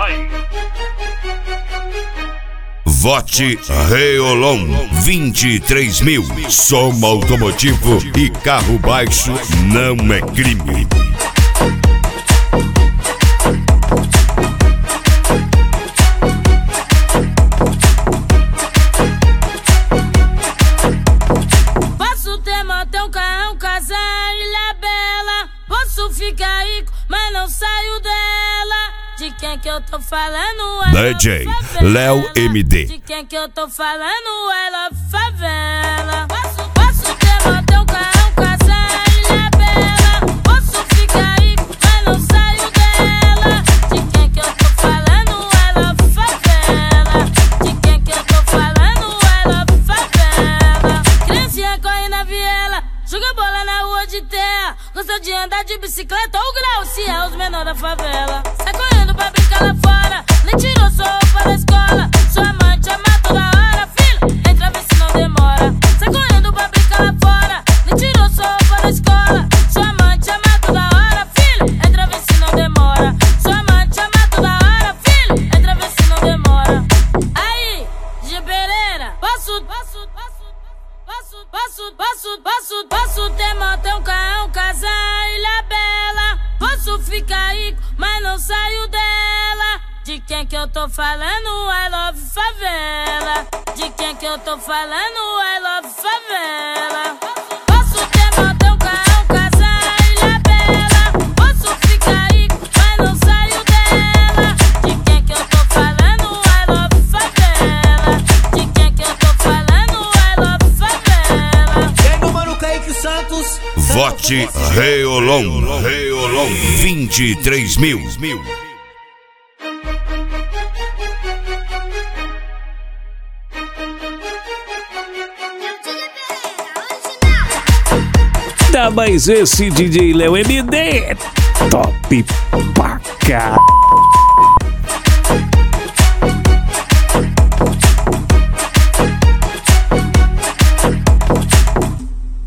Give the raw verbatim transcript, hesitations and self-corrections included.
vai. Vote Reolon vinte e três mil. Som automotivo e carro baixo não é crime. Posso ter motel, carrão, casa, ilha bela. Posso ficar rico, mas não saio dela. De quem que eu tô falando? D J Léo M D. De quem que eu tô falando? I love favela. Posso, posso ter motel, carrão, casa, ilha bela. Posso ficar rico, mas não saio dela. De quem que eu tô falando? I love favela. De quem que eu tô falando? I love favela. Criancinha corre na viela, joga bola na rua de terra. Gosta de andar de bicicleta ou grau, se é os menores da favela. Sai correndo pra brincar lá fora, nem tirou sua roupa da escola. Sua amante ama toda hora, filho, entra vê se não demora. Sai correndo pra brincar lá fora, nem tirou sua roupa da escola. Sua amante ama toda hora, filho, entra vê se não demora. Sua amante ama toda hora, filho, entra vê se não demora. Aí, G. Pereira, posso, posso, posso, posso, posso, posso, posso, posso ter motel, carrão, casa, ilha bela. Posso ficar rico, mas não saio dela. De quem que eu tô falando? I love favela. De quem que eu tô falando? I love favela. Posso ter motel, carrão, casa, ilha bela. Posso ficar rico, mas não saio dela. De quem que eu tô falando? I love favela. De quem que eu tô falando? I love favela. Pega o mano Kaique Santos. Vote Reolon, Reolon vinte e três mil. Tá, mas esse D J Léo M D é top pra cá.